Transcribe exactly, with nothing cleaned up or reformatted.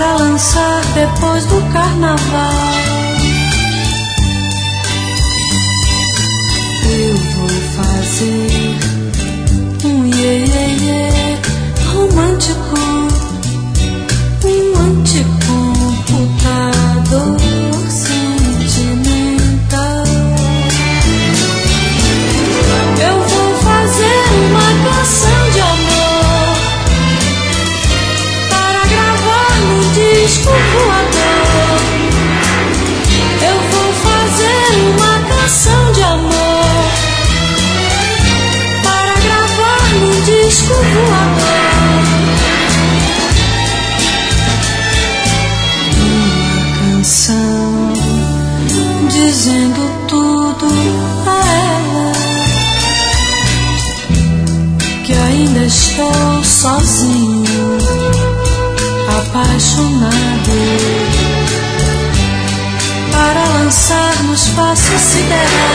para lançar depois do carnaval. Eu vou fazer um iê, iê, iê romântico, um anticomputador sentimental. Eu vou fazer uma canção de amor para gravar no disco voador. Eu vou fazer uma canção de amor para gravar no disco voador. Dizendo tudo a ela, que ainda estou sozinho, apaixonado, para lançar no espaço sideral.